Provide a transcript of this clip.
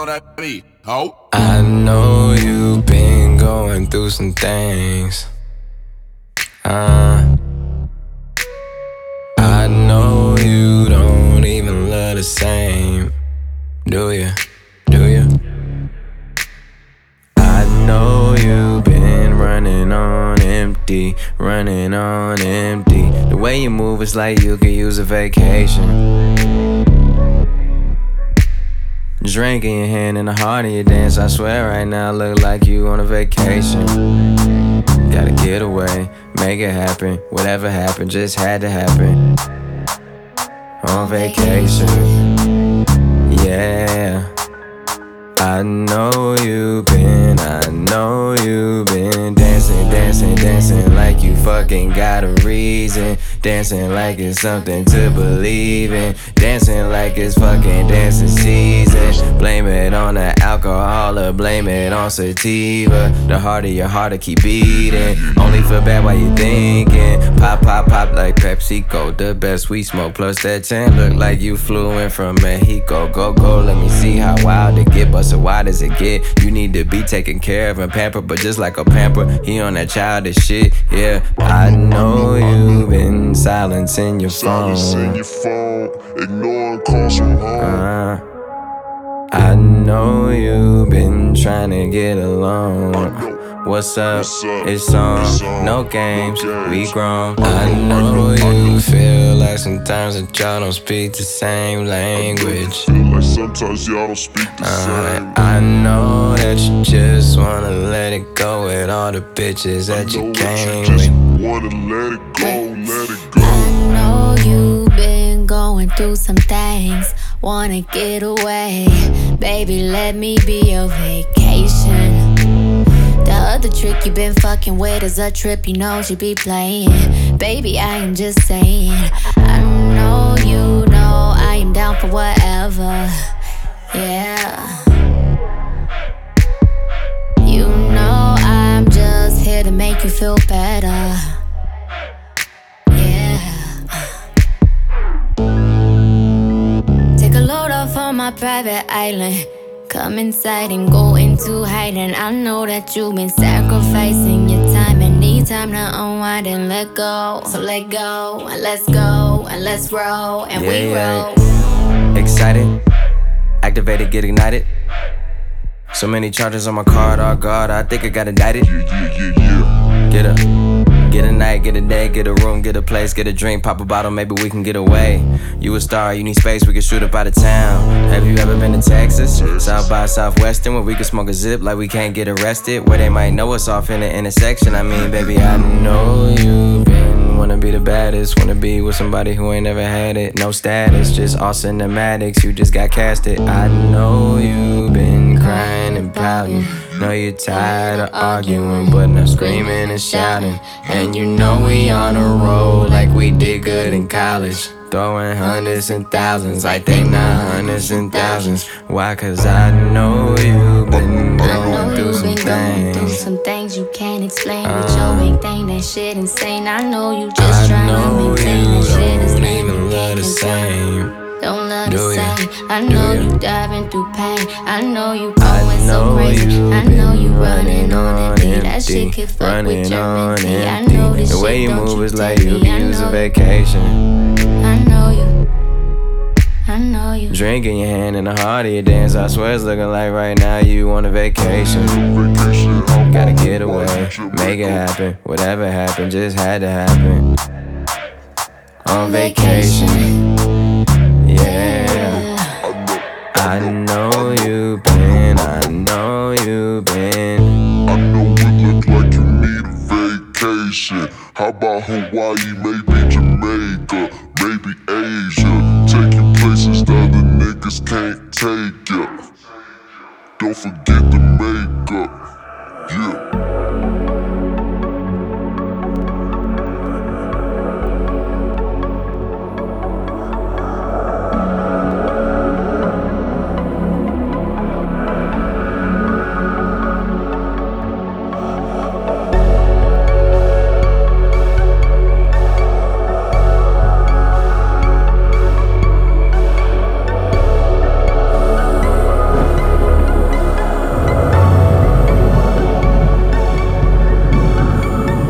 know that beat, ho. I know you've been going through some things. I know you don't even love the same. Do you? Do you? I know you've been running on empty, running on empty. The way you move is like you could use a vacation. Drink in your hand and the heart in your dance. I swear right now look like you on a vacation. Gotta get away, make it happen. Whatever happened just had to happen. On vacation, yeah. I know you've been dancing, dancing, dancing like you fucking got a reason. Dancing like it's something to believe in. Dancing like it's fucking dancing season. Blame it on the alcohol or blame it on sativa. The harder your heart to keep beating. Only feel bad while you thinking. Pop, pop, pop like PepsiCo. The best we smoke plus that 10. Look like you flew in from Mexico. Go, go, let me see how wild it get. But so why does it get? You need to be taken care of and pampered. But just like a pamper, he on that childish shit. Yeah, I know you've been silencing your phone. Ignoring calls from home. I know you've been trying to get along. What's up? It's on. No games, we grown. I know you feel like sometimes that y'all don't speak the same language. Like sometimes y'all don't speak the same. I know that you just wanna let it go with all the bitches that you came with. Wanna let it go, let it go. I know you've been going through some things. Wanna get away, baby, let me be your vacation. The other trick you been fucking with is a trip, you know she be playing. Baby, I am just saying. I know you know I am down for whatever. Yeah. You know I'm just here to make you feel better. Take a load off on my private island. Come inside and go into hiding. I know that you've been sacrificing your time and need time to unwind and let go. So let go and let's go and let's roll and we roll. Excited, activated, get ignited. So many charges on my card, oh god, I think I got indicted. Yeah. Get up. Get a night, get a day, get a room, get a place, get a drink, pop a bottle, maybe we can get away. You a star, you need space, we can shoot up out of town. Have you ever been to Texas? South by Southwestern, where we can smoke a zip like we can't get arrested. Where they might know us off in the intersection. I mean, baby, I know you've been wanna be the baddest, wanna be with somebody who ain't never had it. No status, just all cinematics, you just got casted. I know you've been crying and pouting. Know you're tired of arguing, but not screaming and shouting. And you know we on a roll like we did good in college. Throwing hundreds and thousands like they not hundreds and thousands. Why? Cause I know you've been going through some things. You can't explain with your big thing, that shit insane. I know you just trying to maintain that shit is lame. Even love the same. Don't love the same. I know you diving through pain. I know you going so crazy. I know you running on empty. That shit could fuck with your mental. I know this shit. The way you don't move you is take like you me. could use a vacation. I know you. I know you. Drink in your hand and the heart of your dance. I swear it's looking like right now you on a vacation. Gotta get away, make it happen. Whatever happened just had to happen. On vacation. Yeah, I know you've been. I know it look like you need a vacation. How about Hawaii, maybe Jamaica, maybe Asia. Take you places the other niggas can't take ya. Don't forget the makeup, yeah.